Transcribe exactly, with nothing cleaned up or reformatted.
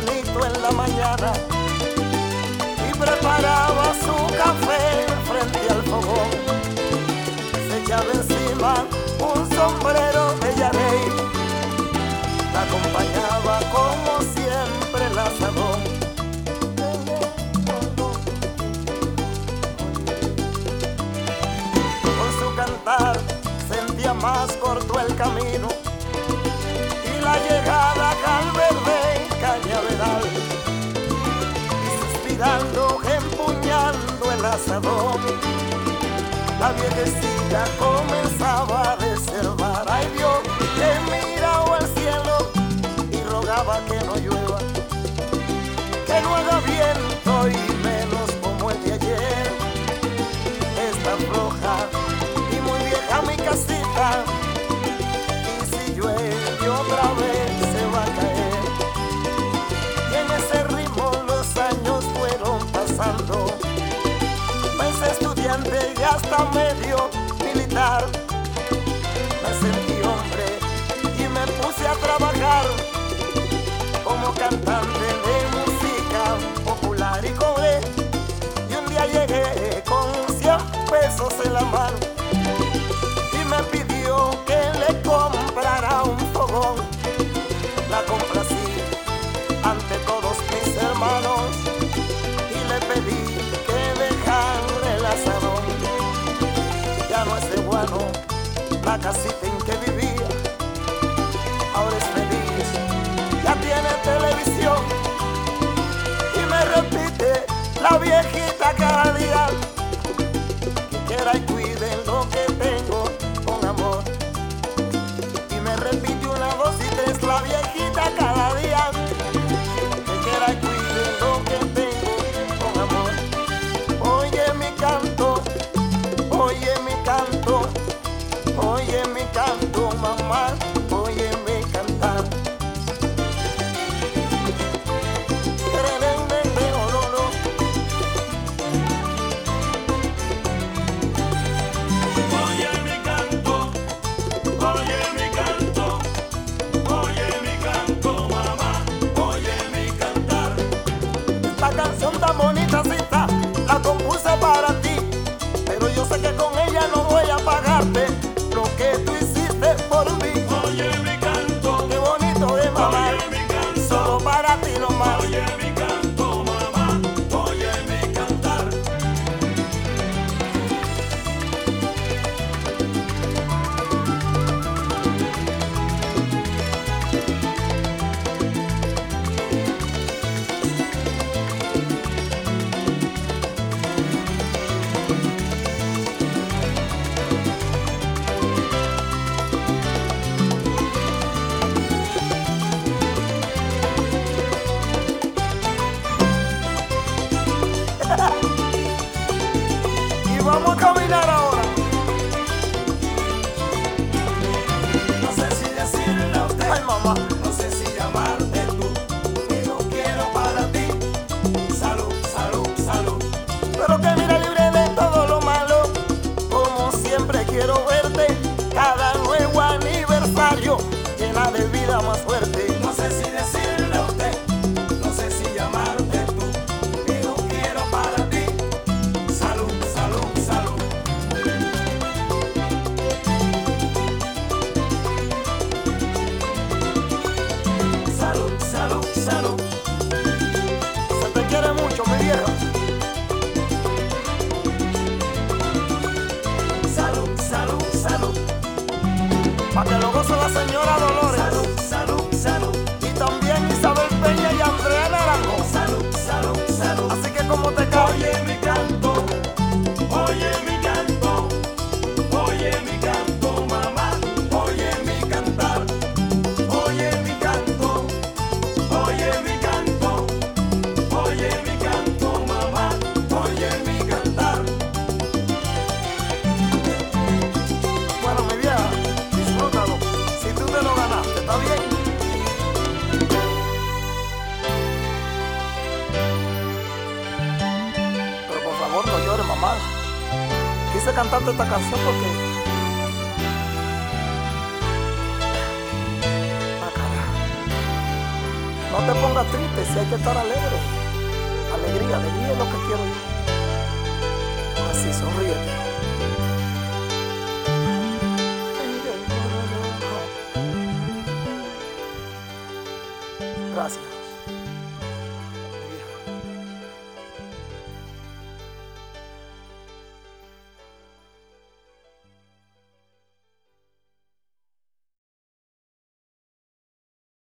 tempranito en la mañana y preparaba su café frente al fogón. Se echaba encima un sombrero de Yarey, la acompañaba como siempre el asadón. Con su cantar sentía más corto el camino y la llegada al verde cañaveral, y suspirando, empuñando el asadón, la viejecita comenzaba a reservar. Ay Dios, que miraba al cielo y rogaba que no llueva, que no haga viento y menos como el de ayer. Está floja y muy vieja mi casita, y si llueve otra vez se va a caer. Y en ese ritmo los años fueron pasando, me estudiante y hasta medio militar. Me sentí hombre y me puse a trabajar como cantante de música popular, y cobré, y un día llegué con cien pesos en la mano y me pidió que le comprara un fogón. La complací ante todos mis hermanos y le pedí que dejara el asadón. Ya no es de guano la casita en que vivía, ahora es feliz, ya tiene televisión y me repite la viejita cada día que quiera y cuide lo que tengo con amor. Y me repite una, dos y tres la viejita cada día que quiera y cuide lo que tengo con amor. Oye mi canto, oye mi canto, oye mi canto, mamá, oye mi cantar. Tan bonita cita, la compuse para ti, pero yo sé que con ella no voy a pagarte lo que tú hiciste por mí. Oye mi canto, qué bonito de mamá, oye mi canto, solo para ti nomás. Oye mi canto, mamá, oye mi cantar. Y vamos a caminar ahora. No sé si decirle a usted, Ay mamá, no sé si llamarte tú, que no quiero para ti. Salud, salud, salud. pero que mira libre de todo lo malo, como siempre quiero verte cada nuevo aniversario, llena de vida más fuerte. No sé si decirle a usted, no sé si llamarte tú, que no quiero para ti. Salud, salud, salud. Salud, salud, salud. Se te quiere mucho, mi vieja. Salud, salud, salud. Pa' que lo goce la señora Dolores. Salud, salud, salud. Y también Isabel Peña y Andrea Naranjo. Salud, salud, salud. Así que como te cae. Oye mi canto, oye mi canto, oye mi canto, mamá, oye mi cantar. Oye mi canto, oye mi canto, oye mi canto, mamá, oye mi cantar. Bueno, mi vieja, disfrútalo. Si tú te lo ganaste, ¿está bien? Pero por favor no llores, mamá. Quise cantarte esta canción porque No te pongas triste, si hay que estar alegre. Alegría, alegría es lo que quiero yo. Así, sonríete. Gracias.